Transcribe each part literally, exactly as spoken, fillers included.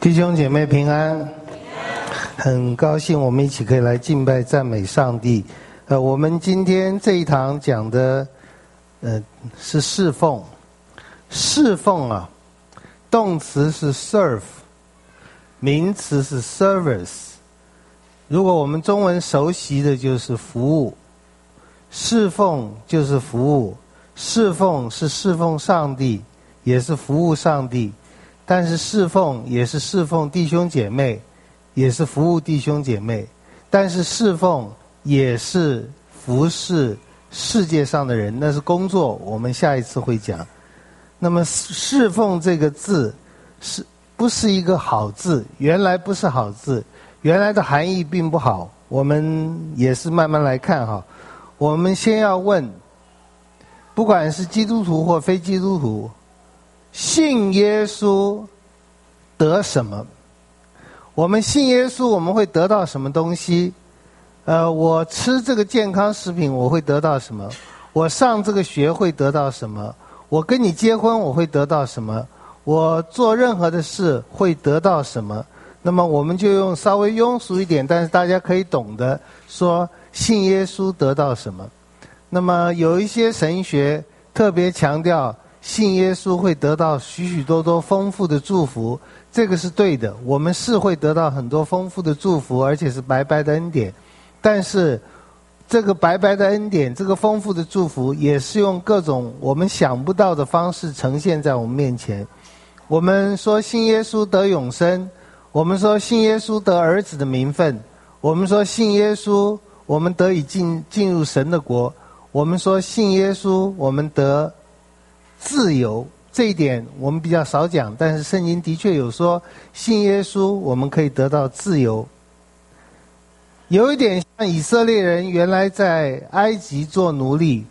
弟兄姐妹平安，很高兴我们一起可以来敬拜赞美上帝。呃，我们今天这一堂讲的，呃，是侍奉。侍奉啊，动词是 serve， 名词是 service。如果我们中文熟悉的就是服务，侍奉就是服务，侍奉是侍奉上帝，也是服务上帝。但是侍奉也是侍奉弟兄姐妹，也是服务弟兄姐妹。但是侍奉也是服侍世界上的人，那是工作，我们下一次会讲。那么侍奉这个字是不是一个好字？原来不是好字，原来的含义并不好，我们也是慢慢来看哈。我们先要问，不管是基督徒或非基督徒，信耶稣得什么？我们信耶稣，我们会得到什么东西？呃，我吃这个健康食品，我会得到什么？我上这个学会得到什么？我跟你结婚，我会得到什么？我做任何的事会得到什么？那么我们就用稍微庸俗一点，但是大家可以懂得说，信耶稣得到什么？那么有一些神学特别强调，信耶稣会得到许许多多丰富的祝福，这个是对的，我们是会得到很多丰富的祝福，而且是白白的恩典。但是这个白白的恩典，这个丰富的祝福，也是用各种我们想不到的方式呈现在我们面前。我们说信耶稣得永生，我们说信耶稣得儿子的名分，我们说信耶稣我们得以进进入神的国，我们说信耶稣我们得自由，这一点我们比较少讲，但是圣经的确有说信耶稣我们可以得到自由。有一点像以色列人原来在埃及做奴隶，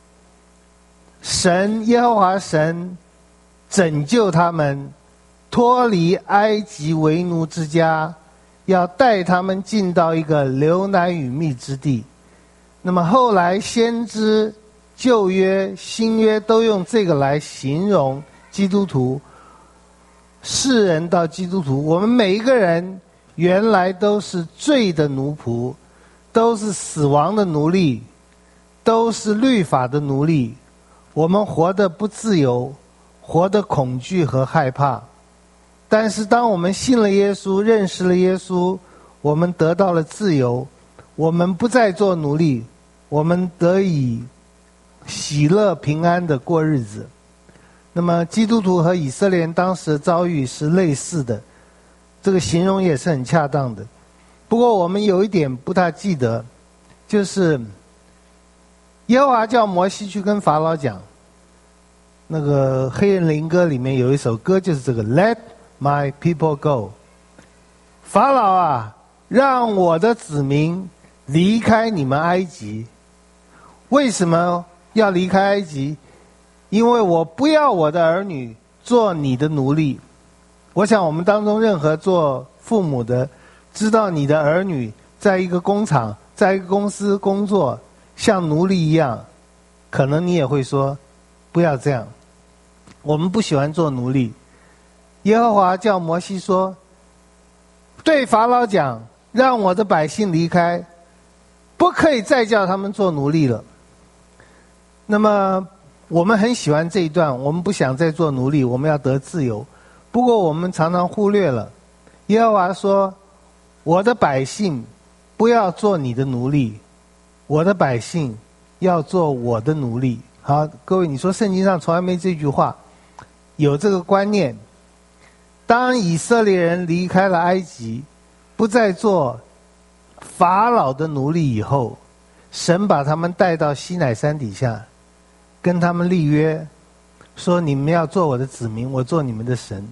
神耶和华神拯救他们脱离埃及为奴之家，要带他们进到一个流奶与蜜之地。那么后来先知旧约新约都用这个来形容基督徒，世人到基督徒，我们每一个人原来都是罪的奴仆，都是死亡的奴隶，都是律法的奴隶。我们活得不自由，活得恐惧和害怕。但是当我们信了耶稣，认识了耶稣，我们得到了自由，我们不再做奴隶，我们得以喜乐平安的过日子。那么基督徒和以色列人当时的遭遇是类似的，这个形容也是很恰当的。不过我们有一点不大记得，就是耶和华叫摩西去跟法老讲，那个黑人灵歌里面有一首歌就是这个 Let my people go。 法老啊，让我的子民离开你们埃及。为什么要离开埃及？因为我不要我的儿女做你的奴隶。我想我们当中任何做父母的知道，你的儿女在一个工厂在一个公司工作像奴隶一样，可能你也会说不要这样，我们不喜欢做奴隶。耶和华叫摩西说，对法老讲，让我的百姓离开，不可以再叫他们做奴隶了。那么我们很喜欢这一段，我们不想再做奴隶，我们要得自由。不过我们常常忽略了，耶和华说，我的百姓不要做你的奴隶，我的百姓要做我的奴隶。好，各位，你说圣经上从来没这句话，有这个观念。当以色列人离开了埃及，不再做法老的奴隶以后，神把他们带到西乃山底下，跟他们立约，说你们要做我的子民，我做你们的神。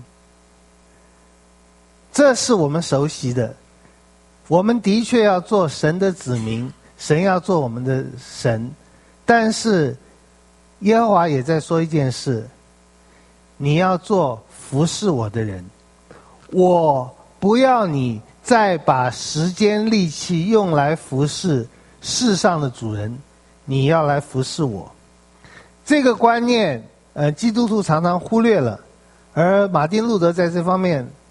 这是我们熟悉的，我们的确要做神的子民，神要做我们的神。但是耶和华也在说一件事，你要做服侍我的人，我不要你再把时间力气用来服侍世上的主人，你要来服侍我。这个观念呃，基督徒常常忽略了，而马丁路德在这方面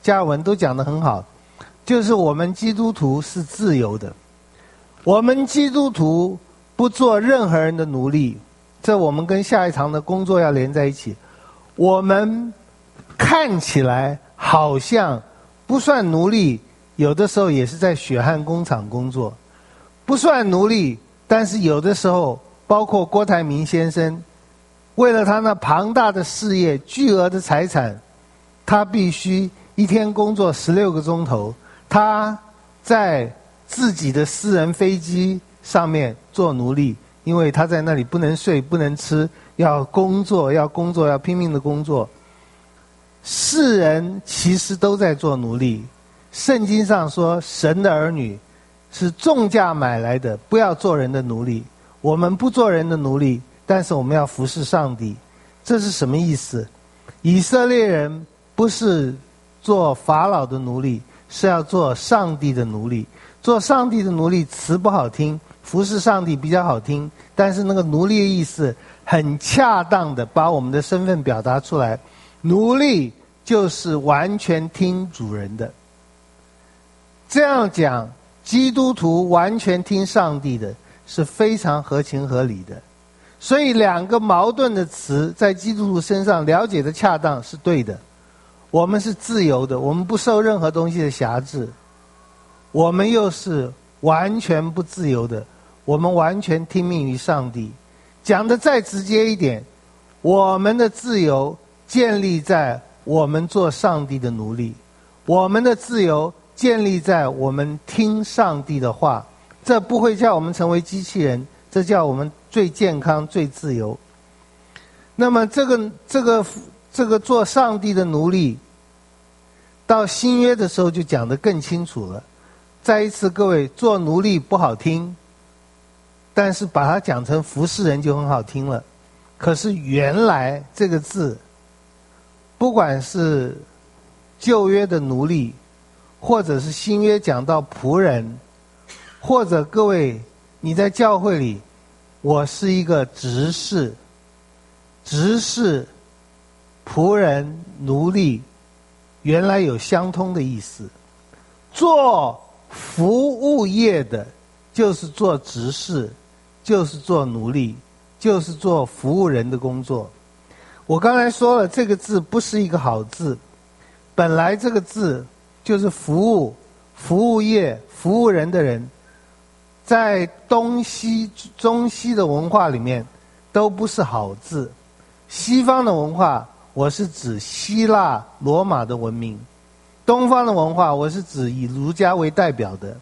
加尔文都讲得很好，就是我们基督徒是自由的，我们基督徒不做任何人的奴隶。这我们跟下一堂的工作要连在一起。我们看起来好像不算奴隶，有的时候也是在血汗工厂工作，不算奴隶，但是有的时候包括郭台铭先生，为了他那庞大的事业、巨额的财产，他必须一天工作十六个钟头，他在自己的私人飞机上面做奴隶，因为他在那里不能睡不能吃，要工作要工作要拼命的工作。世人其实都在做奴隶，圣经上说神的儿女是重价买来的，不要做人的奴隶。我们不做人的奴隶，但是我们要服侍上帝。这是什么意思？以色列人不是做法老的奴隶，是要做上帝的奴隶。做上帝的奴隶词不好听，服侍上帝比较好听，但是那个奴隶的意思很恰当的把我们的身份表达出来。奴隶就是完全听主人的。这样讲，基督徒完全听上帝的是非常合情合理的。所以两个矛盾的词在基督徒身上了解的恰当是对的。我们是自由的，我们不受任何东西的辖制，我们又是完全不自由的，我们完全听命于上帝。讲得再直接一点，我们的自由建立在我们做上帝的奴隶，我们的自由建立在我们听上帝的话。这不会叫我们成为机器人，这叫我们最健康最自由。那么这个这个这个做上帝的奴隶，到新约的时候就讲得更清楚了。再一次，各位，做奴隶不好听，但是把它讲成服侍人就很好听了。可是原来这个字，不管是旧约的奴隶，或者是新约讲到仆人，或者各位你在教会里，我是一个执事，执事、仆人、奴隶，原来有相通的意思。做服务业的，就是做执事，就是做奴隶，就是做服务人的工作。我刚才说了，这个字不是一个好字，本来这个字就是服务、服务业、服务人的人，在东西、中西的文化里面都不是好字。西方的文化，我是指希腊、罗马的文明；东方的文化，我是指以儒家为代表的。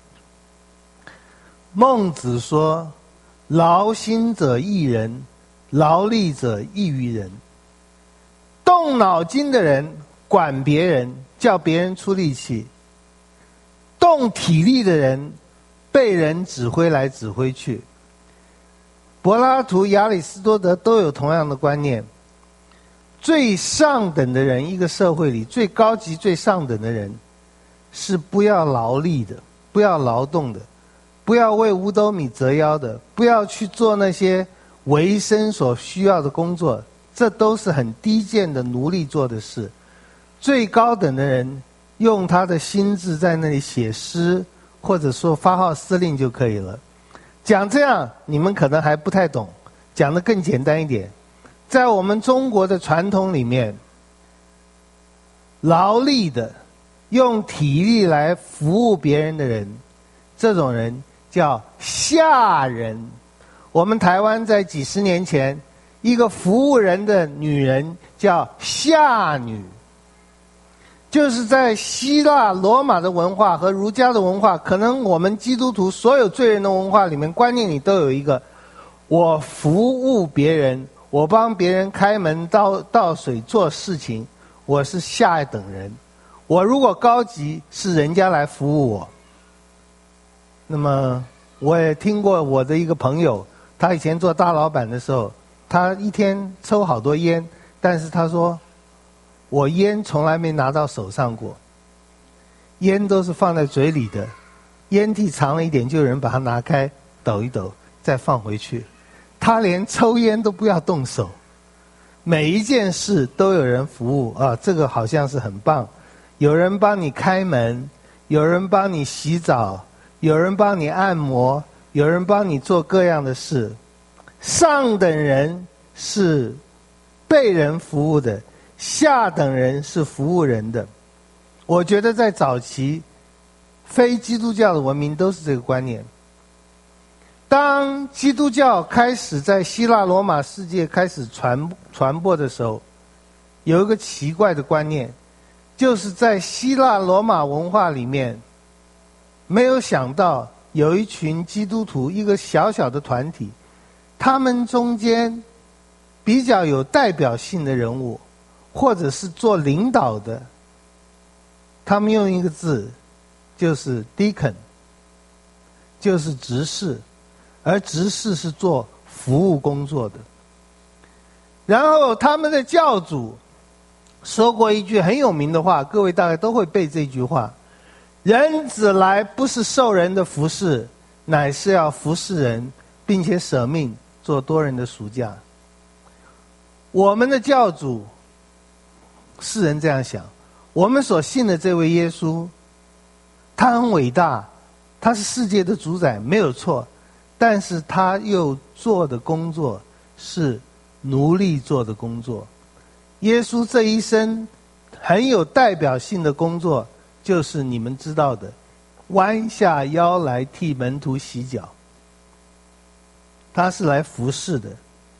孟子说：“劳心者益人，劳力者益于人。”动脑筋的人管别人，叫别人出力气；动体力的人被人指挥来指挥去。柏拉图、亚里士多德都有同样的观念。最上等的人，一个社会里最高级、最上等的人，是不要劳力的，不要劳动的，不要为五斗米折腰的，不要去做那些维生所需要的工作，这都是很低贱的奴隶做的事。最高等的人用他的心智在那里写诗，或者说发号施令就可以了。讲这样你们可能还不太懂，讲得更简单一点。在我们中国的传统里面，劳力的、用体力来服务别人的人，这种人叫下人。我们台湾在几十年前，一个服务人的女人叫下女。就是在希腊、罗马的文化和儒家的文化，可能我们基督徒所有罪人的文化里面，观念里都有一个：我服务别人，我帮别人开门倒倒水做事情，我是下一等人。我如果高级，是人家来服务我。那么我也听过我的一个朋友，他以前做大老板的时候，他一天抽好多烟，但是他说，我烟从来没拿到手上过，烟都是放在嘴里的，烟蒂长了一点就有人把它拿开抖一抖再放回去，他连抽烟都不要动手，每一件事都有人服务啊，这个好像是很棒。 有人帮你开门，有人帮你洗澡，有人帮你按摩，有人帮你做各样的事。上等人是被人服务的，下等人是服务人的。我觉得在早期非基督教的文明都是这个观念。当基督教开始在希腊罗马世界开始传传播的时候，有一个奇怪的观念，就是在希腊罗马文化里面，没有想到有一群基督徒，一个小小的团体，他们中间比较有代表性的人物，或者是做领导的，他们用一个字，就是 deacon， 就是执事，而执事是做服务工作的。然后他们的教主说过一句很有名的话，各位大概都会背这句话：人子来不是受人的服侍，乃是要服侍人，并且舍命做多人的赎价。我们的教主，世人这样想，我们所信的这位耶稣，他很伟大，他是世界的主宰，没有错，但是他又做的工作是奴隶做的工作。耶稣这一生很有代表性的工作，就是你们知道的，弯下腰来替门徒洗脚。他是来服侍的。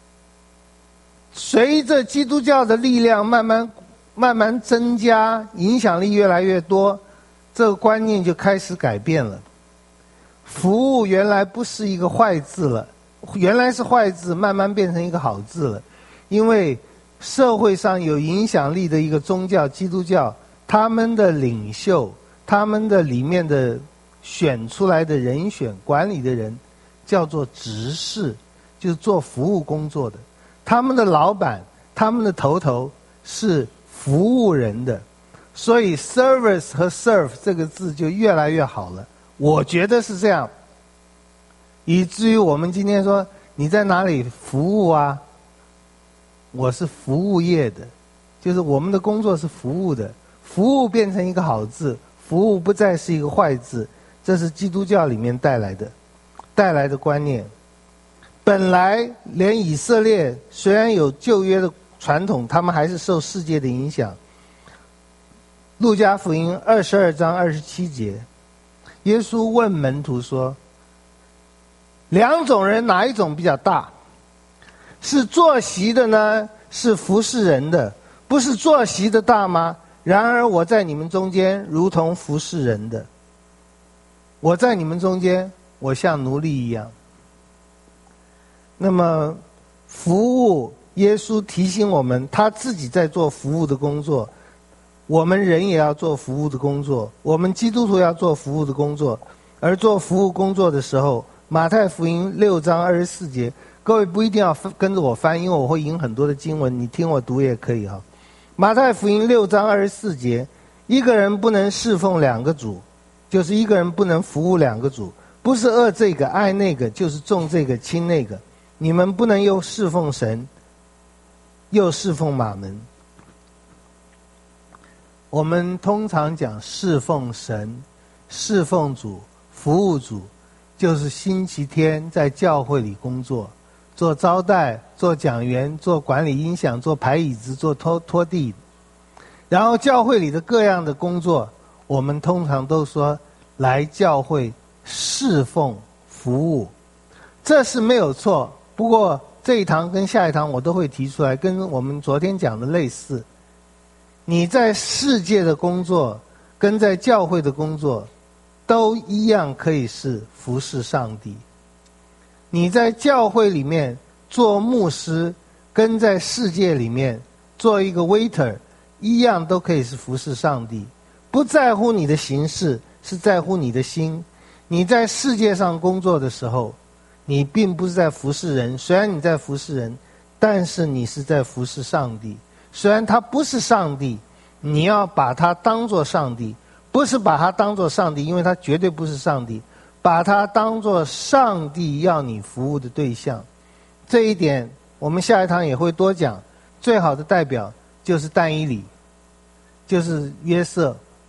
随着基督教的力量慢慢慢慢增加，影响力越来越多，这个观念就开始改变了。服务原来不是一个坏字了，原来是坏字，慢慢变成一个好字了。因为社会上有影响力的一个宗教基督教，他们的领袖，他们的里面的选出来的人选，管理的人叫做执事，就是做服务工作的。他们的老板，他们的头头是服务人的，所以 service 和 serve 这个字就越来越好了。我觉得是这样，以至于我们今天说你在哪里服务啊？我是服务业的，就是我们的工作是服务的，服务变成一个好字，服务不再是一个坏字，这是基督教里面带来的带来的观念。本来连以色列虽然有旧约的传统，他们还是受世界的影响。路加福音二十二章二十七节，耶稣问门徒说，两种人哪一种比较大？是坐席的呢，是服侍人的？不是坐席的大吗？然而我在你们中间如同服侍人的，我在你们中间，我像奴隶一样。那么服务，耶稣提醒我们，他自己在做服务的工作，我们人也要做服务的工作，我们基督徒要做服务的工作。而做服务工作的时候，马太福音六章二十四节，各位不一定要跟着我翻，因为我会引很多的经文，你听我读也可以哈。马太福音六章二十四节，一个人不能侍奉两个主，就是一个人不能服务两个主，不是恶这个爱那个，就是重这个轻那个。你们不能又侍奉神，又侍奉马门。我们通常讲侍奉神、侍奉主、服务主，就是星期天在教会里工作，做招待，做讲员，做管理音响，做排椅子，做拖拖地。然后教会里的各样的工作，我们通常都说来教会侍奉服务，这是没有错。不过这一堂跟下一堂我都会提出来，跟我们昨天讲的类似。你在世界的工作跟在教会的工作都一样可以是服侍上帝。你在教会里面做牧师，跟在世界里面做一个 waiter 一样都可以是服侍上帝。不在乎你的形式，是在乎你的心。你在世界上工作的时候，你并不是在服侍人，虽然你在服侍人，但是你是在服侍上帝。虽然他不是上帝，你要把他当作上帝，不是把他当作上帝，因为他绝对不是上帝，把他当作上帝要你服务的对象。这一点我们下一堂也会多讲。最好的代表就是但以理，就是约瑟，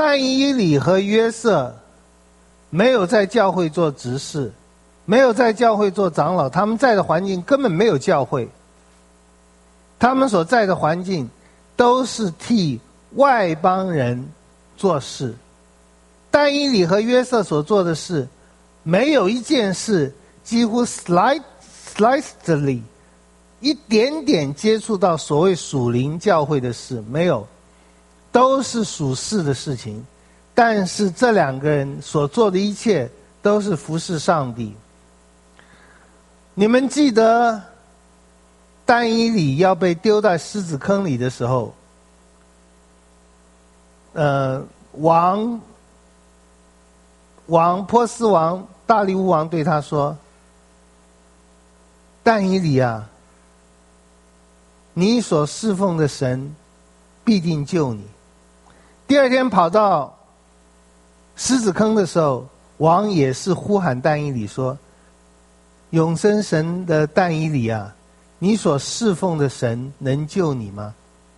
但以理和约瑟没有在教会做执事，没有在教会做长老，他们在的环境根本没有教会，他们所在的环境都是替外邦人做事。但以理和约瑟所做的事，没有一件事几乎 slight slightly 一点点接触到所谓属灵教会的事，没有，都是属世的事情。但是这两个人所做的一切都是服侍上帝。你们记得但以理要被丢在狮子坑里的时候，呃，王王波斯王大利乌王对他说：但以理啊，你所侍奉的神必定救你。第二天跑到狮子坑的时候，王也是呼喊但以理说：永生神的但以理啊，你所侍奉的神能救你吗？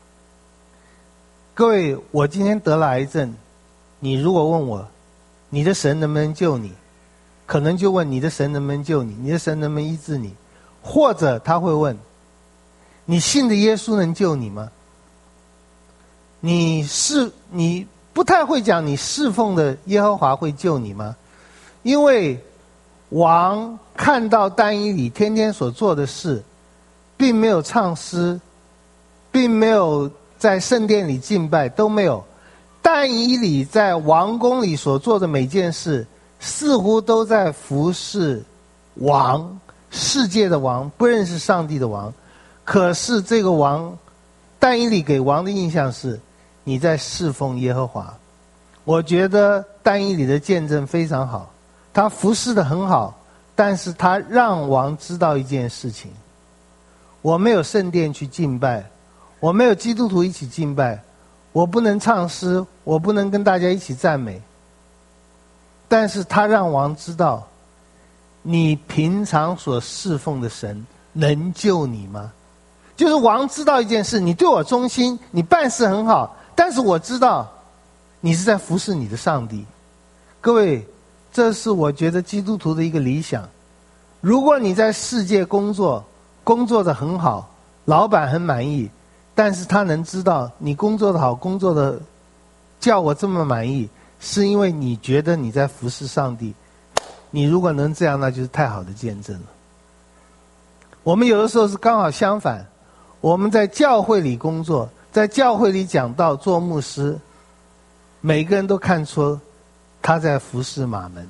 各位，我今天得了癌症，你如果问我你的神能不能救你，可能就问你的神能不能救你，你的神能不能医治你，或者他会问你信的耶稣能救你吗？你是你不太会讲你侍奉的耶和华会救你吗？因为王看到但以理天天所做的事，并没有唱诗，并没有在圣殿里敬拜，都没有。但以理在王宫里所做的每件事，似乎都在服侍王，世界的王，不认识上帝的王。可是这个王，但以理给王的印象是你在侍奉耶和华。我觉得但以理的见证非常好，他服侍得很好，但是他让王知道一件事情：我没有圣殿去敬拜，我没有基督徒一起敬拜，我不能唱诗，我不能跟大家一起赞美。但是他让王知道，你平常所侍奉的神能救你吗？就是王知道一件事，你对我忠心，你办事很好，但是我知道你是在服侍你的上帝。各位，这是我觉得基督徒的一个理想。如果你在世界工作，工作得很好，老板很满意，但是他能知道你工作得好，工作的叫我这么满意，是因为你觉得你在服侍上帝。你如果能这样，那就是太好的见证了。我们有的时候是刚好相反，我们在教会里工作，在教会里讲道做牧师，每个人都看出他在服侍马门。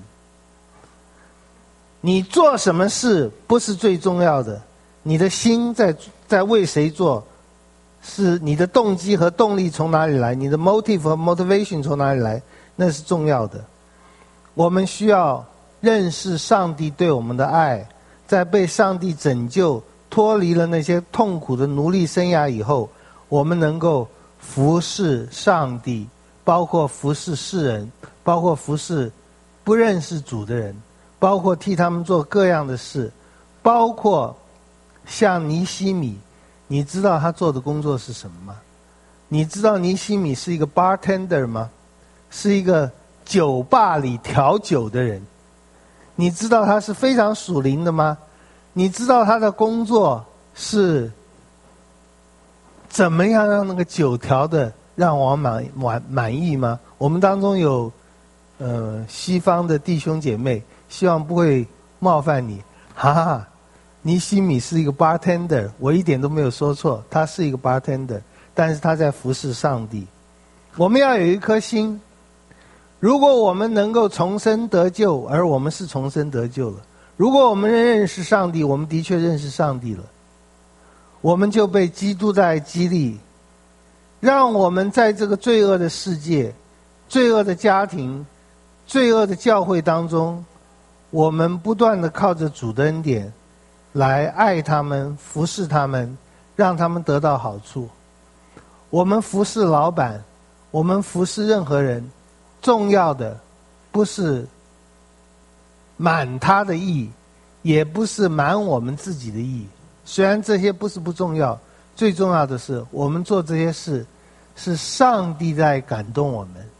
你做什么事不是最重要的，你的心在在为谁做，是你的动机和动力从哪里来，你的 motive 和 motivation 从哪里来，那是重要的。我们需要认识上帝对我们的爱，在被上帝拯救脱离了那些痛苦的奴隶生涯以后，我们能够服侍上帝，包括服侍世人，包括服侍不认识主的人，包括替他们做各样的事，包括像尼西米，你知道他做的工作是什么吗？你知道尼西米是一个 bartender 吗？是一个酒吧里调酒的人。你知道他是非常属灵的吗？你知道他的工作是怎么样让那个酒调的让我满满满意吗？我们当中有呃西方的弟兄姐妹，希望不会冒犯你。哈哈，尼西米是一个 bartender， 我一点都没有说错，他是一个 bartender， 但是他在服侍上帝。我们要有一颗心，如果我们能够重生得救，而我们是重生得救了，如果我们认识上帝，我们的确认识上帝了，我们就被基督的爱激励，让我们在这个罪恶的世界、罪恶的家庭、罪恶的教会当中，我们不断地靠着主的恩典来爱他们，服侍他们，让他们得到好处。我们服侍老板，我们服侍任何人，重要的不是满他的意，也不是满我们自己的意。虽然这些不是不重要，最重要的是我们做这些事是上帝在感动我们，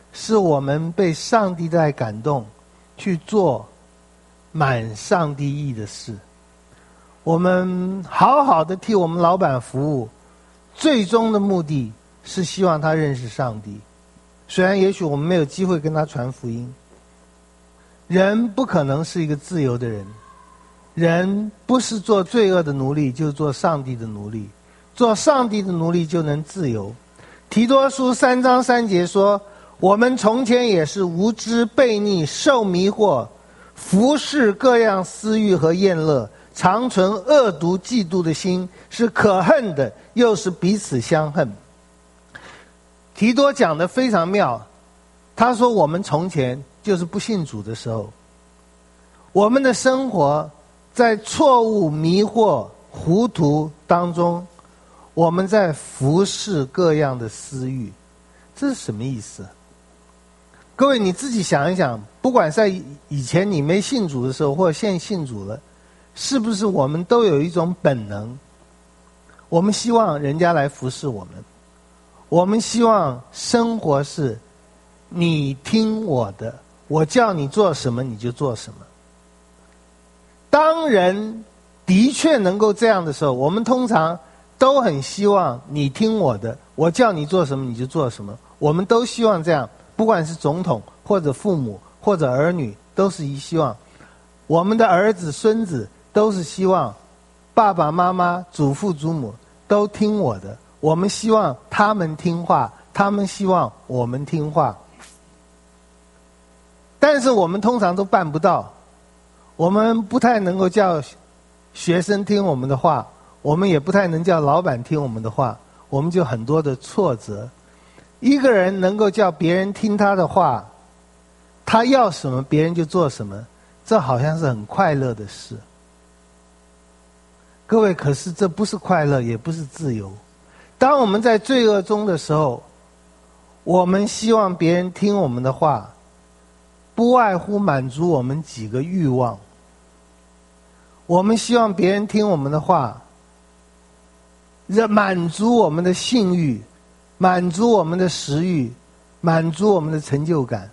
是我们被上帝的爱感动，去做满上帝意的事。我们好好的替我们老板服务，最终的目的是希望他认识上帝。虽然也许我们没有机会跟他传福音，人不可能是一个自由的人，人不是做罪恶的奴隶，就是做上帝的奴隶。做上帝的奴隶就能自由。提多书三章三节说，我们从前也是无知悖逆，受迷惑，服侍各样私欲和厌乐，常存恶毒嫉妒的心，是可恨的，又是彼此相恨。提多讲得非常妙，他说我们从前就是不信主的时候，我们的生活在错误、迷惑、糊涂当中，我们在服侍各样的私欲。这是什么意思？各位你自己想一想，不管在以前你没信主的时候，或者现在信主了，是不是我们都有一种本能，我们希望人家来服侍我们，我们希望生活是你听我的，我叫你做什么你就做什么。当人的确能够这样的时候，我们通常都很希望你听我的，我叫你做什么你就做什么。我们都希望这样，不管是总统或者父母或者儿女，都是一希望。我们的儿子孙子都是希望爸爸妈妈祖父祖母都听我的，我们希望他们听话，他们希望我们听话。但是我们通常都办不到，我们不太能够叫学生听我们的话，我们也不太能叫老板听我们的话，我们就很多的挫折。一个人能够叫别人听他的话，他要什么别人就做什么，这好像是很快乐的事。各位，可是这不是快乐，也不是自由。当我们在罪恶中的时候，我们希望别人听我们的话，不外乎满足我们几个欲望。我们希望别人听我们的话，满足我们的性欲，满足我们的食欲，满足我们的成就感。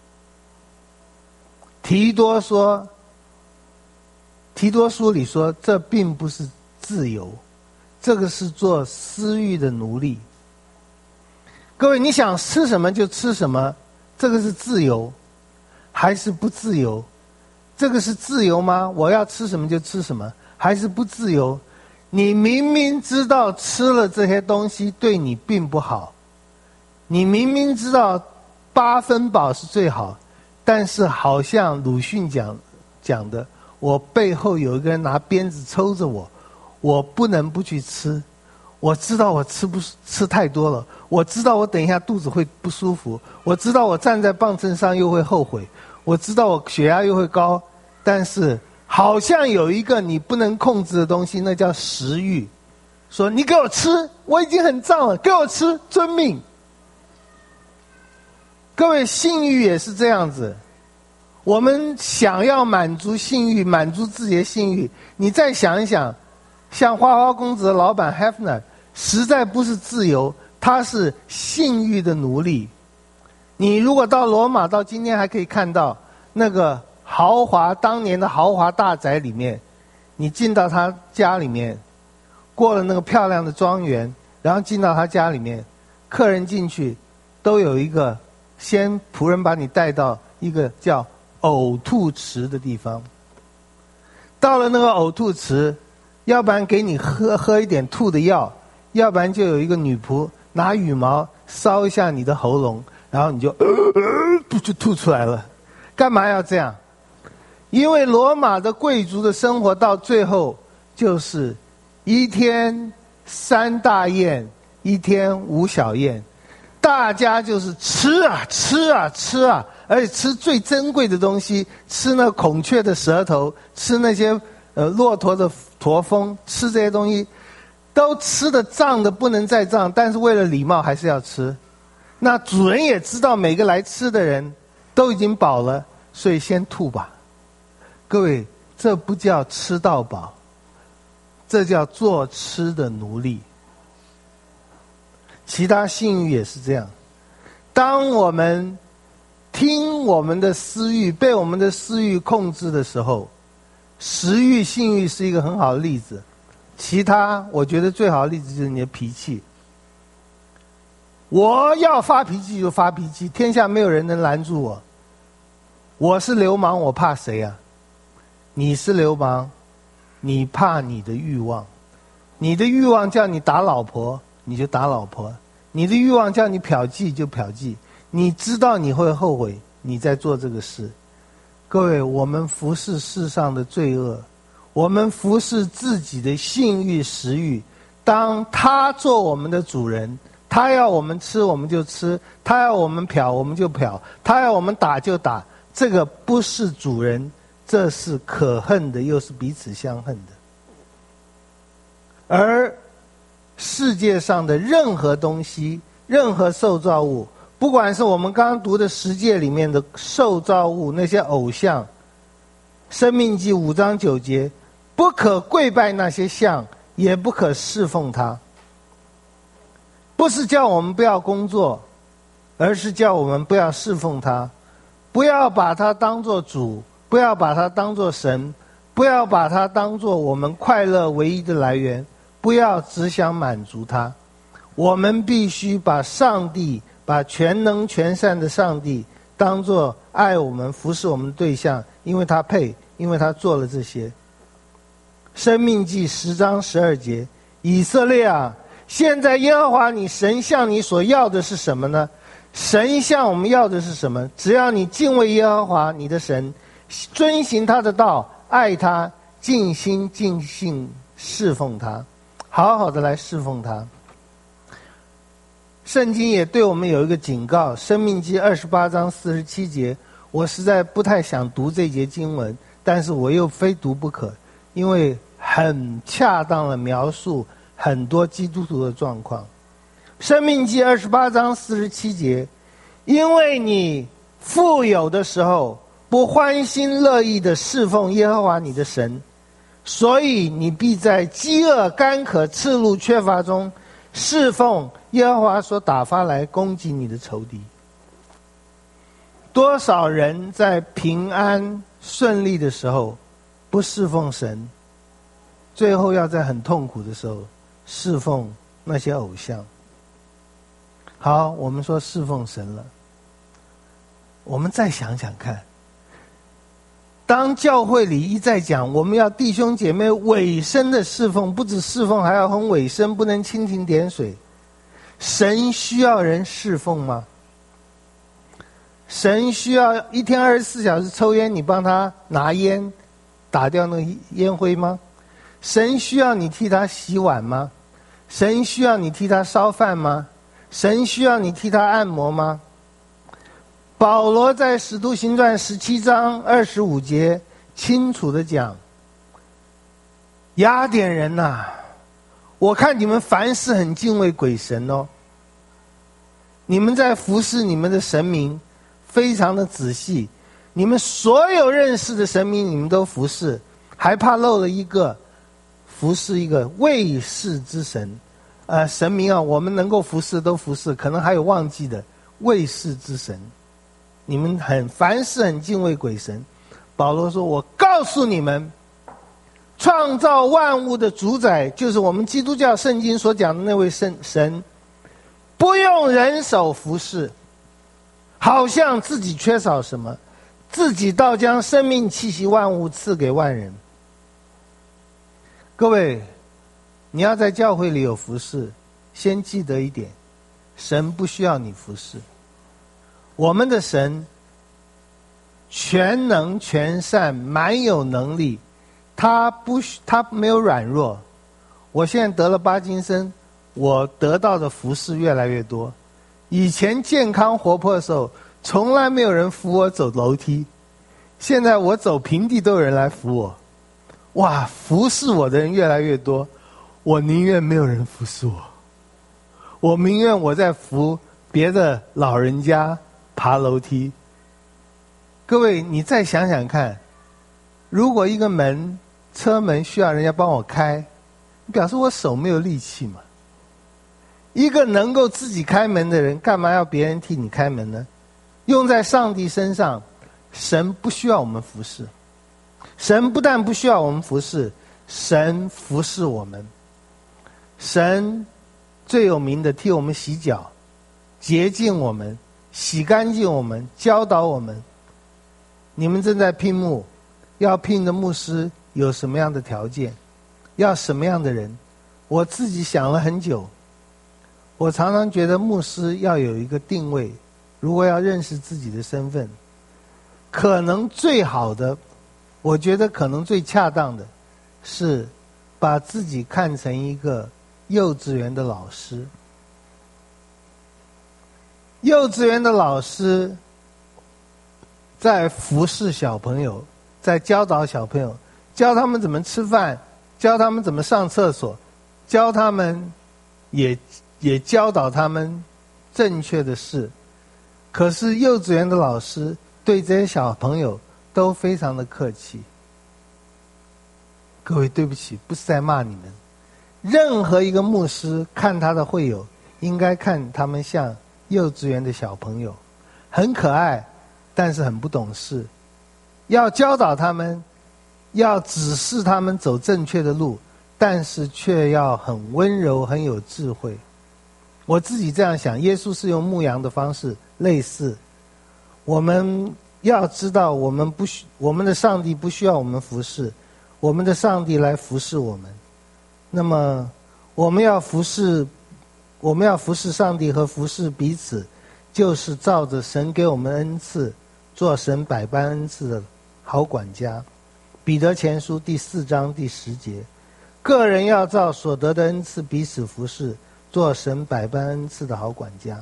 提多说，提多书里说，这并不是自由，这个是做私欲的奴隶。各位，你想吃什么就吃什么，这个是自由还是不自由？这个是自由吗？我要吃什么就吃什么，还是不自由？你明明知道吃了这些东西对你并不好，你明明知道八分饱是最好，但是好像鲁迅讲讲的，我背后有一个人拿鞭子抽着我，我不能不去吃。我知道我吃不吃太多了，我知道我等一下肚子会不舒服，我知道我站在磅秤上又会后悔，我知道我血压又会高，但是好像有一个你不能控制的东西，那叫食欲，说你给我吃，我已经很胀了，给我吃，遵命。各位，性欲也是这样子，我们想要满足性欲，满足自己的性欲。你再想一想，像花花公子的老板 Hefner 实在不是自由，他是性欲的奴隶。你如果到罗马，到今天还可以看到那个豪华当年的豪华大宅里面，你进到他家里面，过了那个漂亮的庄园，然后进到他家里面，客人进去都有一个先仆人把你带到一个叫呕吐池的地方。到了那个呕吐池，要不然给你喝喝一点吐的药，要不然就有一个女仆拿羽毛搔一下你的喉咙，然后你就呃呃就吐出来了。干嘛要这样？因为罗马的贵族的生活到最后就是一天三大宴，一天五小宴，大家就是吃啊吃啊吃啊，而且吃最珍贵的东西，吃那孔雀的舌头，吃那些呃骆驼的驼峰，吃这些东西都吃的胀的不能再胀，但是为了礼貌还是要吃。那主人也知道每个来吃的人都已经饱了，所以先吐吧。各位，这不叫吃到饱，这叫做吃的奴隶。其他性欲也是这样， 当我们听我们的私欲，被我们的私欲控制的时候，食欲、性欲是一个很好的例子。其他我觉得最好的例子就是你的脾气。我要发脾气就发脾气，天下没有人能拦住我。我是流氓，我怕谁啊？你是流氓，你怕你的欲望。你的欲望叫你打老婆，你就打老婆；你的欲望叫你嫖妓，就嫖妓。你知道你会后悔，你在做这个事。各位，我们服侍世上的罪恶，我们服侍自己的性欲、食欲，当他做我们的主人，他要我们吃我们就吃，他要我们嫖我们就嫖，他要我们打就打。这个不是主人，这是可恨的，又是彼此相恨的。而世界上的任何东西，任何受造物，不管是我们刚刚读的十诫里面的受造物，那些偶像，申命记五章九节，不可跪拜那些像，也不可侍奉他。不是叫我们不要工作，而是叫我们不要侍奉他，不要把他当作主，不要把他当作神，不要把他当作我们快乐唯一的来源，不要只想满足他。我们必须把上帝，把全能全善的上帝当作爱我们、服侍我们的对象，因为他配，因为他做了这些。申命记十章十二节，以色列啊，现在耶和华你神向你所要的是什么呢？神向我们要的是什么？只要你敬畏耶和华你的神，遵行他的道，爱他，尽心尽性侍奉他，好好的来侍奉他。圣经也对我们有一个警告，申命记二十八章四十七节，我实在不太想读这节经文，但是我又非读不可，因为很恰当的描述很多基督徒的状况。申命记二十八章四十七节，因为你富有的时候不欢心乐意的侍奉耶和华你的神，所以你必在饥饿、干渴、赤露、缺乏中侍奉耶和华所打发来攻击你的仇敌。多少人在平安顺利的时候不侍奉神，最后要在很痛苦的时候侍奉那些偶像。好，我们说侍奉神了，我们再想想看，当教会里一再讲我们要弟兄姐妹委身的侍奉，不止侍奉还要很委身，不能蜻蜓点水。神需要人侍奉吗？神需要一天二十四小时抽烟，你帮他拿烟打掉那个烟灰吗？神需要你替他洗碗吗？神需要你替他烧饭吗？神需要你替他按摩吗？保罗在使徒行传十七章二十五节清楚的讲，雅典人呐、啊，我看你们凡事很敬畏鬼神哦，你们在服侍你们的神明非常的仔细，你们所有认识的神明你们都服侍，还怕漏了一个，服侍一个未识之神。呃，神明啊，我们能够服侍都服侍，可能还有忘记的未识之神。你们很凡事很敬畏鬼神。保罗说，我告诉你们，创造万物的主宰就是我们基督教圣经所讲的那位神神，不用人手服侍，好像自己缺少什么，自己倒将生命气息万物赐给万人。各位，你要在教会里有服侍，先记得一点，神不需要你服侍。我们的神全能全善，满有能力，他不他没有软弱。我现在得了巴金森，我得到的服侍越来越多。以前健康活泼的时候，从来没有人扶我走楼梯，现在我走平地都有人来扶我。哇，服侍我的人越来越多，我宁愿没有人服侍我，我宁愿我在扶别的老人家爬楼梯。各位，你再想想看，如果一个门车门需要人家帮我开，表示我手没有力气嘛。 一个能够自己开门的人，干嘛要别人替你开门呢？用在上帝身上，神不需要我们服侍。神不但不需要我们服侍，神服侍我们。神最有名的替我们洗脚，洁净我们，洗干净我们，教导我们。你们正在聘牧，要聘的牧师有什么样的条件？要什么样的人？我自己想了很久，我常常觉得牧师要有一个定位，如果要认识自己的身份，可能最好的，我觉得可能最恰当的是把自己看成一个幼稚园的老师。幼稚园的老师在服侍小朋友，在教导小朋友，教他们怎么吃饭，教他们怎么上厕所，教他们也也教导他们正确的事。可是幼稚园的老师对这些小朋友都非常的客气。各位对不起，不是在骂你们。任何一个牧师看他的会友，应该看他们像幼稚园的小朋友，很可爱，但是很不懂事。要教导他们，要指示他们走正确的路，但是却要很温柔，很有智慧。我自己这样想，耶稣是用牧羊的方式，类似。我们要知道，我们不需，我们的上帝不需要我们服侍，我们的上帝来服侍我们。那么，我们要服侍，我们要服侍上帝和服侍彼此，就是照着神给我们恩赐，做神百般恩赐的好管家。彼得前书第四章第十节，个人要照所得的恩赐彼此服侍，做神百般恩赐的好管家。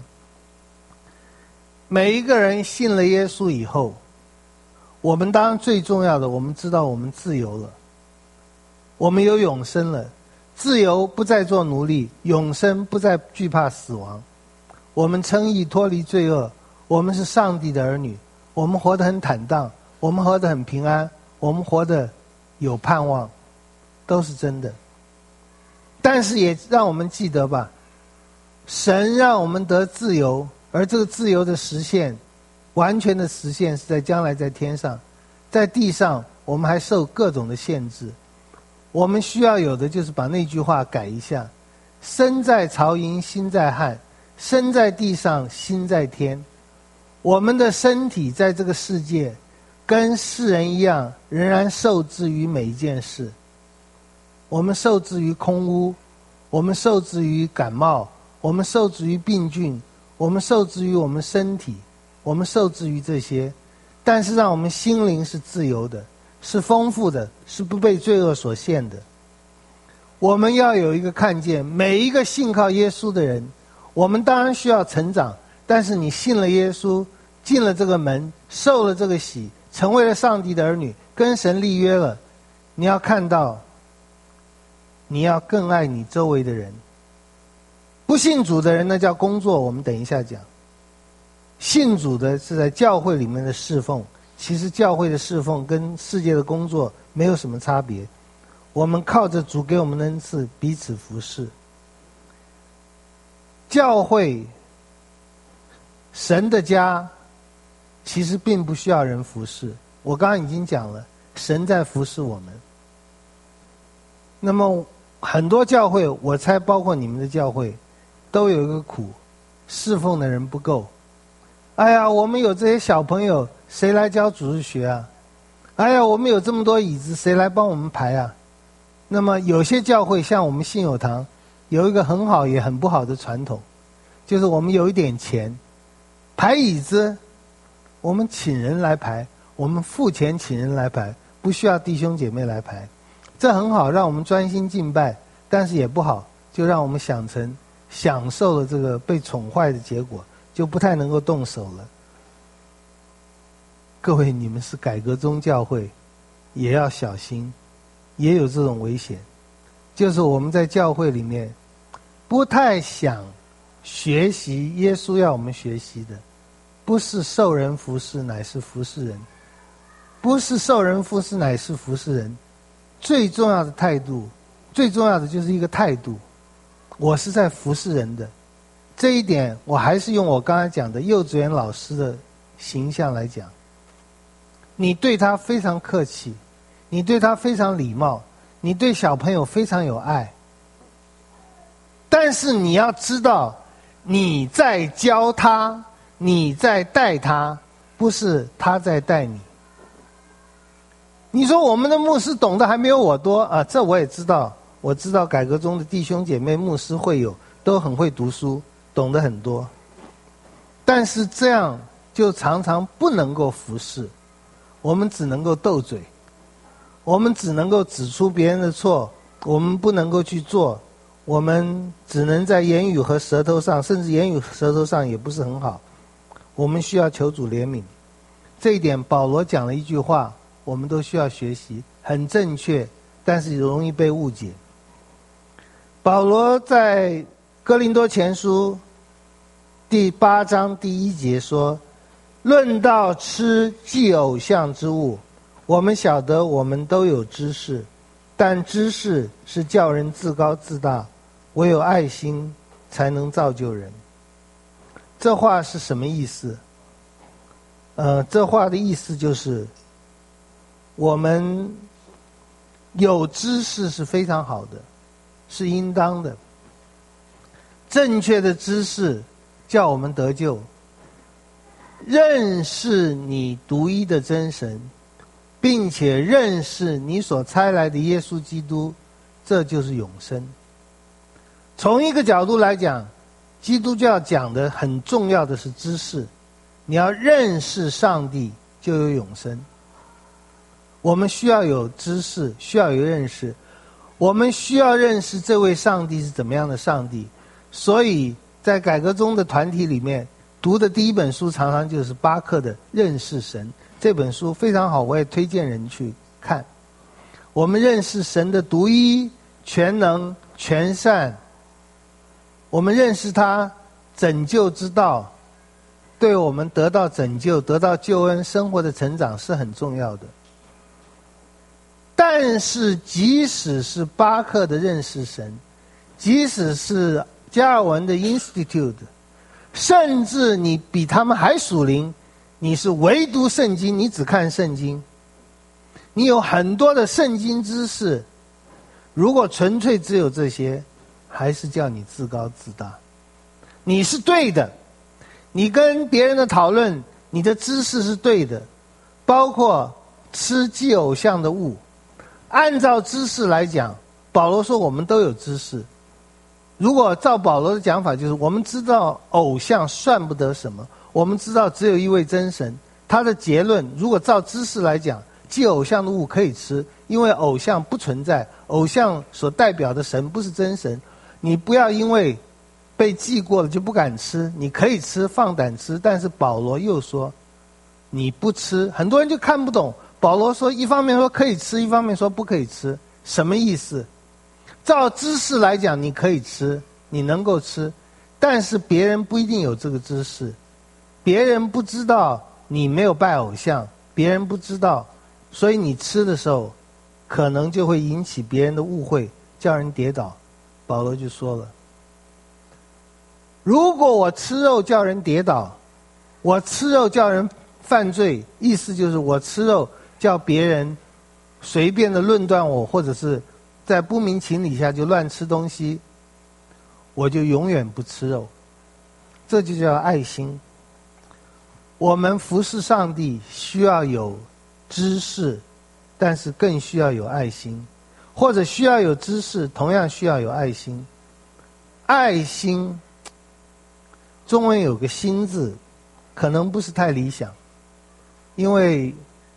每一个人信了耶稣以后，我们当然最重要的，我们知道我们自由了，我们有永生了。自由不再做奴隶，永生不再惧怕死亡。我们称义脱离罪恶，我们是上帝的儿女，我们活得很坦荡，我们活得很平安，我们活得有盼望，都是真的。但是也让我们记得吧，神让我们得自由，而这个自由的实现，完全的实现是在将来在天上。在地上我们还受各种的限制，我们需要有的就是把那句话改一下：身在曹营心在汉，身在地上心在天。我们的身体在这个世界跟世人一样，仍然受制于每一件事。我们受制于空污，我们受制于感冒，我们受制于病菌，我们受制于我们身体，我们受制于这些。但是让我们心灵是自由的，是丰富的，是不被罪恶所限的。我们要有一个看见，每一个信靠耶稣的人，我们当然需要成长，但是你信了耶稣，进了这个门，受了这个洗，成为了上帝的儿女，跟神立约了，你要看到，你要更爱你周围的人。不信主的人那叫工作，我们等一下讲。信主的是在教会里面的侍奉，其实教会的侍奉跟世界的工作没有什么差别。我们靠着主给我们的恩赐彼此服侍。教会，神的家，其实并不需要人服侍。我刚刚已经讲了，神在服侍我们。那么很多教会，我猜包括你们的教会，都有一个苦，侍奉的人不够。哎呀，我们有这些小朋友，谁来教主日学啊？哎呀，我们有这么多椅子，谁来帮我们排啊？那么有些教会像我们信友堂，有一个很好也很不好的传统，就是我们有一点钱，排椅子，我们请人来排，我们付钱请人来排，不需要弟兄姐妹来排。这很好，让我们专心敬拜，但是也不好，就让我们想成享受了这个被宠坏的结果，就不太能够动手了。各位，你们是改革宗教会，也要小心，也有这种危险。就是我们在教会里面不太想学习耶稣要我们学习的，不是受人服侍，乃是服侍人。不是受人服侍，乃是服侍人。最重要的态度，最重要的就是一个态度。我是在服侍人的， 这一点我还是用我刚才讲的幼稚园老师的形象来讲，你对他非常客气，你对他非常礼貌，你对小朋友非常有爱，但是你要知道你在教他，你在带他，不是他在带你。你说我们的牧师懂得还没有我多啊，这我也知道，我知道改革中的弟兄姐妹牧师会友都很会读书，懂得很多，但是这样就常常不能够服侍，我们只能够斗嘴，我们只能够指出别人的错，我们不能够去做，我们只能在言语和舌头上，甚至言语和舌头上也不是很好，我们需要求主怜悯。这一点保罗讲了一句话，我们都需要学习，很正确，但是容易被误解。保罗在哥林多前书第八章第一节说，论到吃祭偶像之物，我们晓得我们都有知识，但知识是叫人自高自大，唯有爱心才能造就人。这话是什么意思？呃，这话的意思就是，我们有知识是非常好的，是应当的。正确的知识叫我们得救，认识你独一的真神，并且认识你所差来的耶稣基督，这就是永生。从一个角度来讲，基督教讲的很重要的是知识，你要认识上帝就有永生。我们需要有知识，需要有认识，我们需要认识这位上帝是怎么样的上帝。所以在改革中的团体里面读的第一本书常常就是巴克的《认识神》，这本书非常好，我也推荐人去看。我们认识神的独一、全能、全善，我们认识他拯救之道，对我们得到拯救、得到救恩、生活的成长是很重要的。但是即使是巴克的认识神，即使是加尔文的 Institute， 甚至你比他们还属灵，你是唯独圣经，你只看圣经，你有很多的圣经知识，如果纯粹只有这些，还是叫你自高自大。你是对的，你跟别人的讨论，你的知识是对的，包括吃祭偶像的物，按照知识来讲，保罗说我们都有知识。如果照保罗的讲法，就是我们知道偶像算不得什么，我们知道只有一位真神。他的结论，如果照知识来讲，祭偶像的物可以吃，因为偶像不存在，偶像所代表的神不是真神。你不要因为被祭过了就不敢吃，你可以吃，放胆吃。但是保罗又说你不吃，很多人就看不懂。保罗说一方面说可以吃，一方面说不可以吃，什么意思？照知识来讲你可以吃，你能够吃，但是别人不一定有这个知识，别人不知道你没有拜偶像，别人不知道，所以你吃的时候可能就会引起别人的误会，叫人跌倒。保罗就说了，如果我吃肉叫人跌倒，我吃肉叫人犯罪，意思就是我吃肉叫别人随便的论断我，或者是在不明情理下就乱吃东西，我就永远不吃肉。这就叫爱心。我们服侍上帝需要有知识，但是更需要有爱心，或者需要有知识，同样需要有爱心。爱心，中文有个心字，可能不是太理想，因为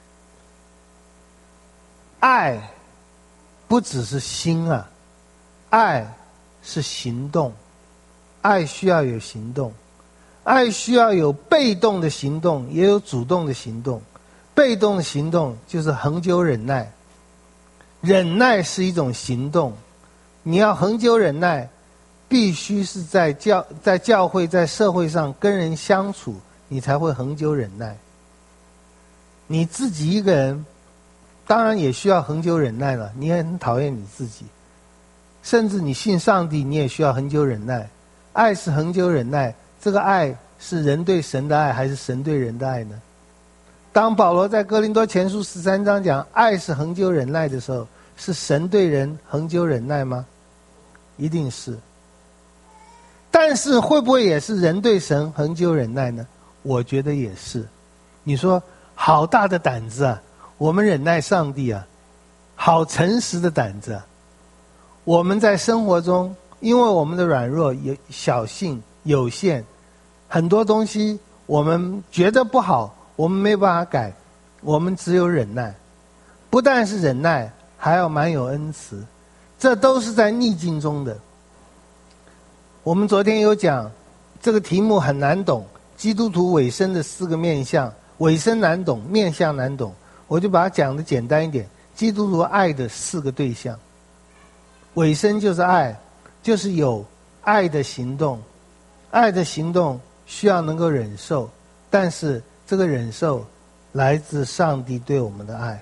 爱不只是心啊，爱是行动，爱需要有行动，爱需要有被动的行动，也有主动的行动。被动的行动就是恒久忍耐，忍耐是一种行动。你要恒久忍耐，必须是在教在教会在社会上跟人相处，你才会恒久忍耐。你自己一个人当然也需要恒久忍耐了，你也很讨厌你自己，甚至你信上帝你也需要恒久忍耐。 爱是恒久忍耐，这个爱是人对神的爱，还是神对人的爱呢？当保罗在哥林多前书十三章讲爱是恒久忍耐的时候，是神对人恒久忍耐吗？一定是。但是会不会也是人对神恒久忍耐呢？我觉得也是。你说好大的胆子啊，我们忍耐上帝啊，好诚实的胆子啊。我们在生活中因为我们的软弱有小性有限，很多东西我们觉得不好，我们没办法改，我们只有忍耐。不但是忍耐，还要满有恩慈，这都是在逆境中的。我们昨天有讲这个题目很难懂，基督徒委身的四个面向，委身难懂，面向难懂，我就把它讲得简单一点。基督徒爱的四个对象，委身就是爱，就是有爱的行动。爱的行动需要能够忍受，但是这个忍受来自上帝对我们的爱。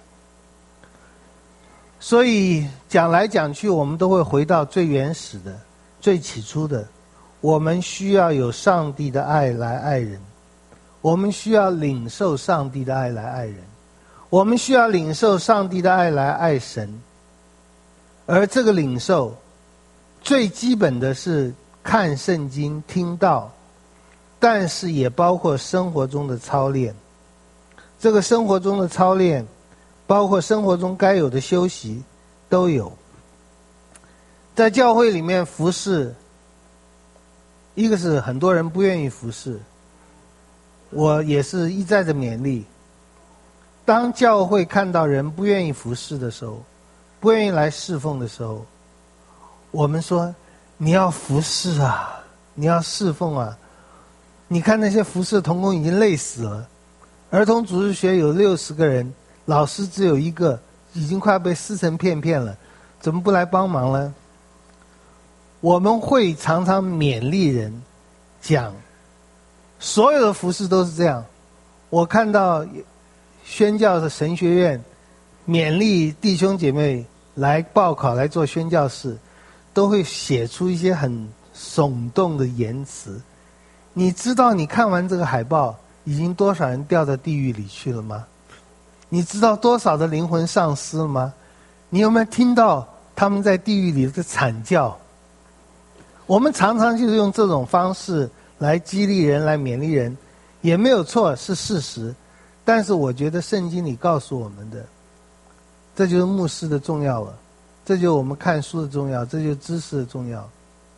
所以讲来讲去，我们都会回到最原始的、最起初的，我们需要有上帝的爱来爱人，我们需要领受上帝的爱来爱人，我们需要领受上帝的爱来爱神。而这个领受最基本的是看圣经听道，但是也包括生活中的操练。这个生活中的操练包括生活中该有的休息都有。在教会里面服侍，一个是很多人不愿意服侍，我也是一再的勉励，当教会看到人不愿意服侍的时候，不愿意来侍奉的时候，我们说你要服侍啊，你要侍奉啊。你看那些服侍同工已经累死了，儿童主日学有六十个人，老师只有一个，已经快被撕成片片了，怎么不来帮忙呢？我们会常常勉励人，讲所有的服事都是这样。我看到宣教的神学院勉励弟兄姐妹来报考来做宣教士，都会写出一些很耸动的言辞。你知道你看完这个海报已经多少人掉到地狱里去了吗？你知道多少的灵魂丧失了吗？你有没有听到他们在地狱里的惨叫？我们常常就是用这种方式来激励人，来勉励人，也没有错，是事实。但是我觉得圣经里告诉我们的，这就是牧师的重要了，这就是我们看书的重要，这就是知识的重要。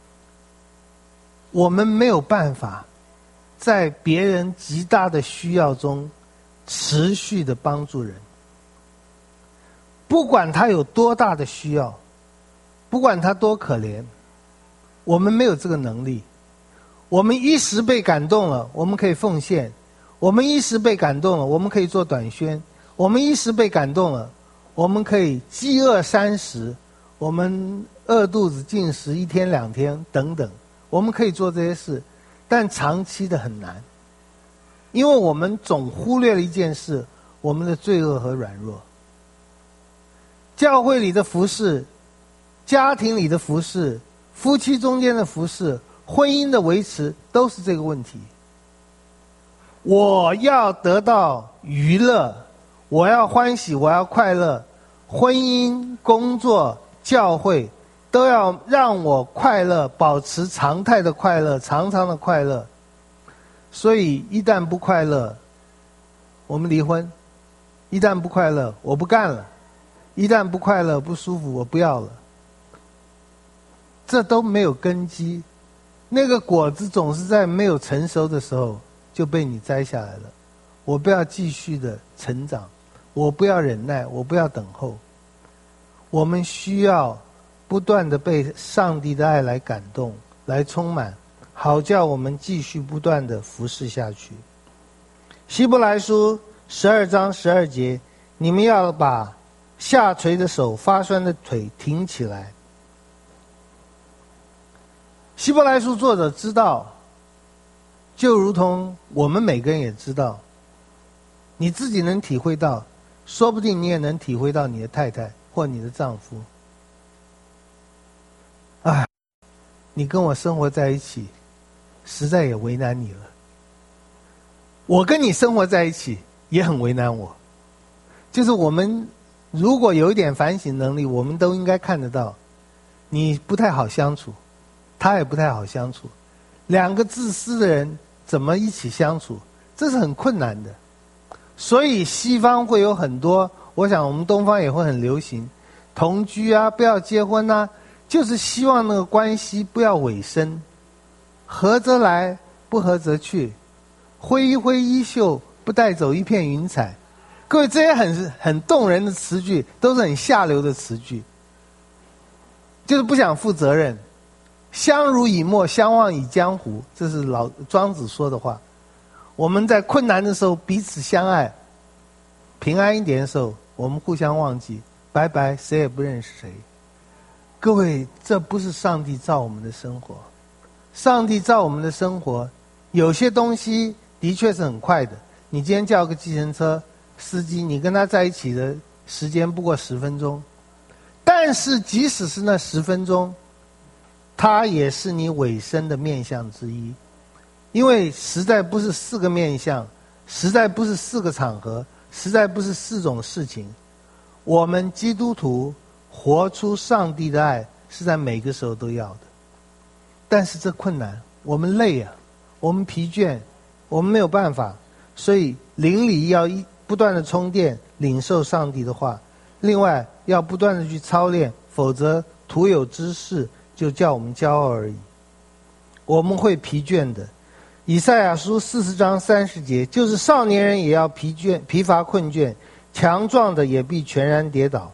我们没有办法在别人极大的需要中持续的帮助人，不管他有多大的需要，不管他多可怜，我们没有这个能力。我们一时被感动了，我们可以奉献；我们一时被感动了，我们可以做短宣；我们一时被感动了，我们可以饥饿三十，我们饿肚子进食一天两天等等，我们可以做这些事，但长期的很难，因为我们总忽略了一件事，我们的罪恶和软弱。教会里的服事，家庭里的服事，夫妻中间的服事，婚姻的维持，都是这个问题。我要得到娱乐，我要欢喜，我要快乐，婚姻、工作、教会都要让我快乐，保持常态的快乐，常常的快乐。所以一旦不快乐，我们离婚；一旦不快乐，我不干了；一旦不快乐不舒服，我不要了。这都没有根基，那个果子总是在没有成熟的时候就被你摘下来了。我不要继续的成长，我不要忍耐，我不要等候。我们需要不断的被上帝的爱来感动，来充满，好叫我们继续不断的服侍下去。希伯来书十二章十二节，你们要把下垂的手、发酸的腿挺起来。希伯来书作者知道，就如同我们每个人也知道，你自己能体会到，说不定你也能体会到你的太太或你的丈夫。哎，你跟我生活在一起， 实在也为难你了。我跟你生活在一起也很为难我。就是我们如果有一点反省能力，我们都应该看得到，你不太好相处，他也不太好相处，两个自私的人怎么一起相处，这是很困难的。所以西方会有很多，我想我们东方也会很流行同居啊，不要结婚啊，就是希望那个关系不要委身，合则来，不合则去，挥一挥衣袖，不带走一片云彩。各位，这些很很动人的词句，都是很下流的词句，就是不想负责任。相濡以沫，相忘于江湖，这是老庄子说的话。我们在困难的时候彼此相爱，平安一点的时候我们互相忘记，拜拜，谁也不认识谁。各位，这不是上帝造我们的生活。上帝造我们的生活，有些东西的确是很快的。你今天叫个计程车司机，你跟他在一起的时间不过十分钟，但是即使是那十分钟，它也是你委身的面向之一。因为实在不是四个面向，实在不是四个场合，实在不是四种事情。我们基督徒活出上帝的爱，是在每个时候都要的。但是这困难，我们累啊，我们疲倦，我们没有办法，所以灵里要一不断的充电，领受上帝的话。另外要不断的去操练，否则徒有知识，就叫我们骄傲而已。我们会疲倦的。以赛亚书四十章三十节，就是少年人也要疲倦、疲乏困倦，强壮的也必全然跌倒。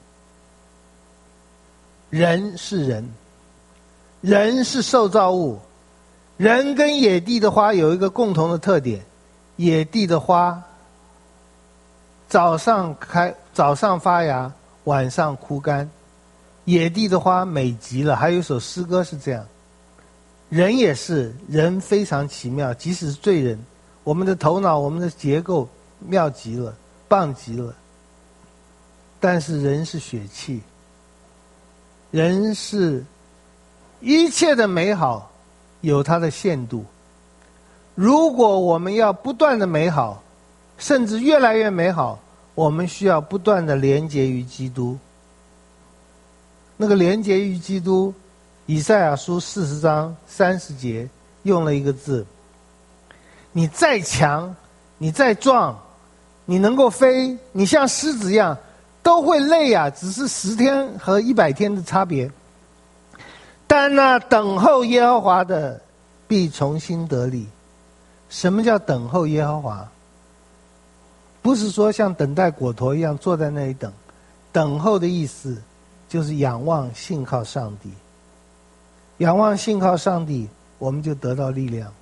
人是人，人是受造物，人跟野地的花有一个共同的特点，野地的花早上开，早上发芽，晚上枯干。野地的花美极了，还有一首诗歌是这样。人也是，人非常奇妙，即使是罪人，我们的头脑，我们的结构妙极了，棒极了。但是人是血气，人是一切的美好有它的限度。如果我们要不断的美好，甚至越来越美好，我们需要不断的连结于基督。那个连结于基督，以赛亚书四十章三十节用了一个字：你再强，你再壮，你能够飞，你像狮子一样，都会累啊，只是十天和一百天的差别。但那等候耶和华的，必重新得力。什么叫等候耶和华？不是说像等待果陀一样坐在那里等，等候的意思就是仰望信靠上帝。仰望信靠上帝，我们就得到力量。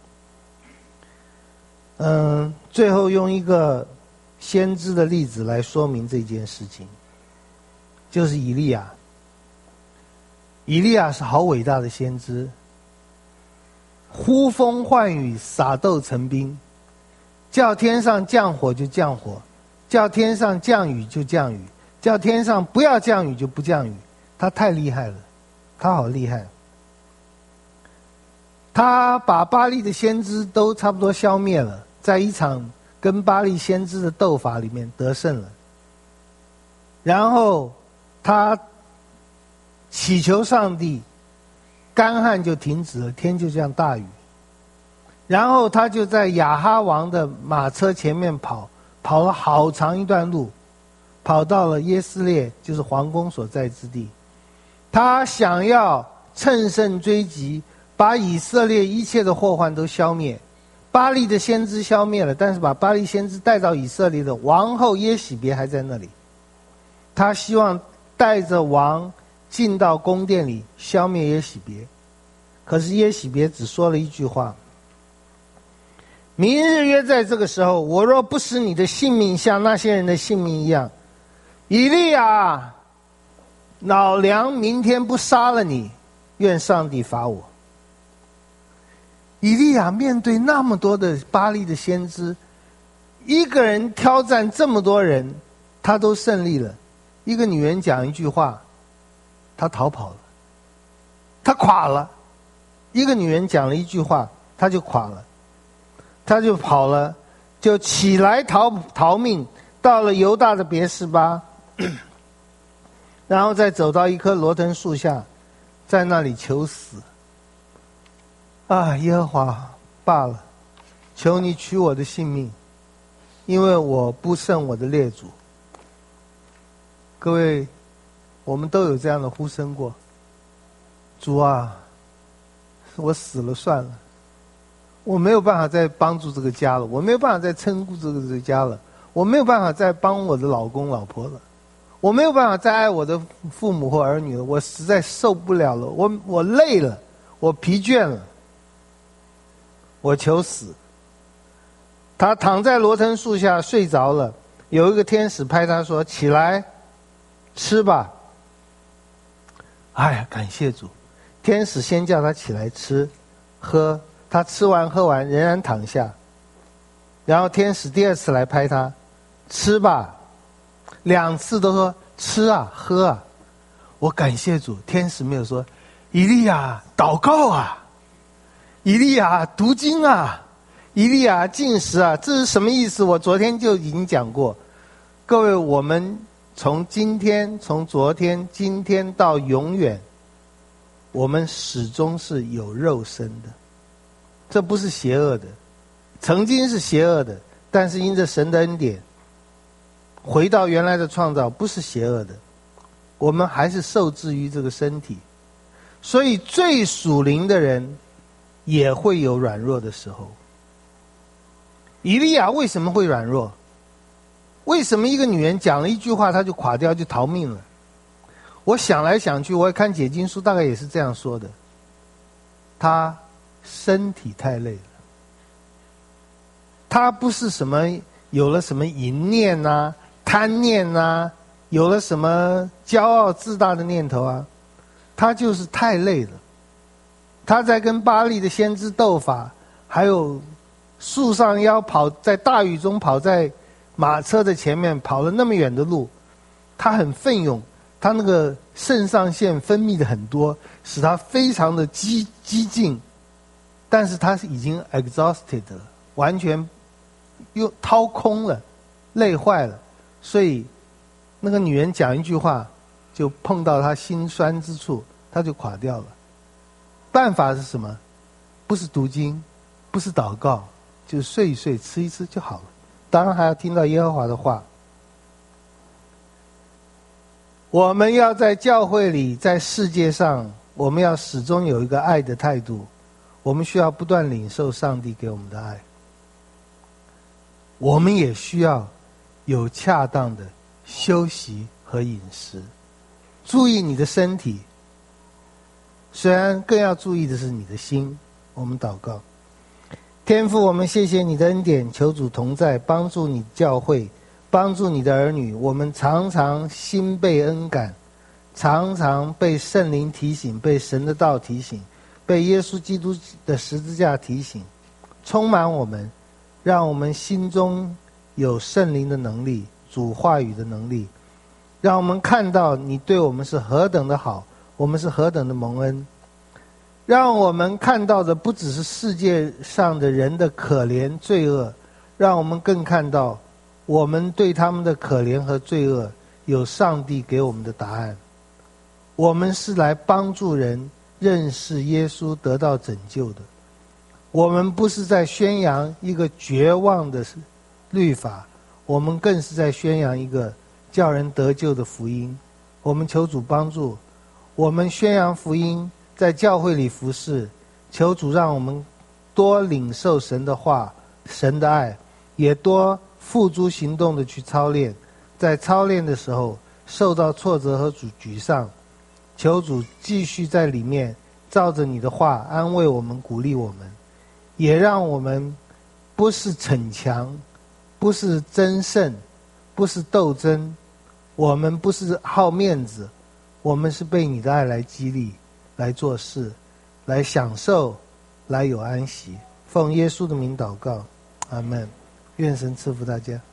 嗯，最后用一个先知的例子来说明这件事情，就是以利亚。以利亚是好伟大的先知，呼风唤雨，撒豆成兵，叫天上降火就降火，叫天上降雨就降雨，叫天上不要降雨就不降雨。他太厉害了，他好厉害。他把巴力的先知都差不多消灭了，在一场跟巴力先知的斗法里面得胜了。然后他祈求上帝，干旱就停止了，天就降大雨。然后他就在亚哈王的马车前面跑，跑了好长一段路，跑到了耶斯列，就是皇宫所在之地。他想要乘胜追击，把以色列一切的祸患都消灭。巴力的先知消灭了，但是把巴力先知带到以色列的王后耶洗别还在那里。他希望带着王进到宫殿里消灭耶洗别，可是耶洗别只说了一句话：明日约在这个时候，我若不使你的性命像那些人的性命一样，以利亚，老娘明天不杀了你，愿上帝罚我。以利亚面对那么多的巴力的先知，一个人挑战这么多人，他都胜利了。一个女人讲一句话，他逃跑了，他垮了。一个女人讲了一句话， 他就垮了，他就跑了，就起来逃逃命，到了犹大的别是巴，然后再走到一棵罗藤树下，在那里求死。啊，耶和华，罢了，求你取我的性命，因为我不胜我的列祖。各位，我们都有这样的呼声过。主啊，我死了算了，我没有办法再帮助这个家了，我没有办法再撑顾这个这个家了，我没有办法再帮我的老公老婆了，我没有办法再爱我的父母或儿女了，我实在受不了了，我我累了，我疲倦了，我求死。他躺在罗藤树下睡着了，有一个天使拍他说：“起来，吃吧。”哎呀，感谢主！天使先叫他起来吃、喝，他吃完喝完仍然躺下，然后天使第二次来拍他：“吃吧。”两次都说吃啊喝啊。我感谢主，天使没有说：“以利亚祷告啊，以利亚读经啊，以利亚进食啊。”这是什么意思？我昨天就已经讲过。各位，我们从今天、从昨天、今天到永远，我们始终是有肉身的，这不是邪恶的，曾经是邪恶的，但是因着神的恩典，回到原来的创造，不是邪恶的，我们还是受制于这个身体。所以最属灵的人也会有软弱的时候。以利亚为什么会软弱？为什么一个女人讲了一句话他就垮掉，就逃命了？我想来想去，我也看解经书，大概也是这样说的。他身体太累了，他不是什么有了什么淫念啊、贪念啊，有了什么骄傲自大的念头啊，他就是太累了。他在跟巴力的先知斗法，还有树上腰跑，在大雨中跑在马车的前面，跑了那么远的路，他很奋勇，他那个肾上腺分泌的很多，使他非常的激激进，但是他是已经 exhausted 了，完全又掏空了，累坏了，所以那个女人讲一句话，就碰到他心酸之处，他就垮掉了。办法是什么？不是读经，不是祷告，就睡一睡，吃一吃就好了。当然还要听到耶和华的话。我们要在教会里，在世界上，我们要始终有一个爱的态度。我们需要不断领受上帝给我们的爱。我们也需要有恰当的休息和饮食。注意你的身体，虽然更要注意的是你的心。我们祷告。天父，我们谢谢你的恩典，求主同在，帮助你教会，帮助你的儿女。我们常常心被恩感，常常被圣灵提醒，被神的道提醒，被耶稣基督的十字架提醒，充满我们，让我们心中有圣灵的能力，主话语的能力，让我们看到你对我们是何等的好，我们是何等的蒙恩。让我们看到的不只是世界上的人的可怜罪恶，让我们更看到我们对他们的可怜和罪恶有上帝给我们的答案。我们是来帮助人认识耶稣，得到拯救的。我们不是在宣扬一个绝望的律法，我们更是在宣扬一个叫人得救的福音。我们求主帮助我们宣扬福音，在教会里服侍，求主让我们多领受神的话，神的爱，也多付诸行动的去操练。在操练的时候受到挫折和沮丧，求主继续在里面照着你的话安慰我们，鼓励我们，也让我们不是逞强，不是争胜，不是斗争，我们不是好面子，我们是被你的爱来激励，来做事，来享受，来有安息。奉耶稣的名祷告，阿们。愿神赐福大家。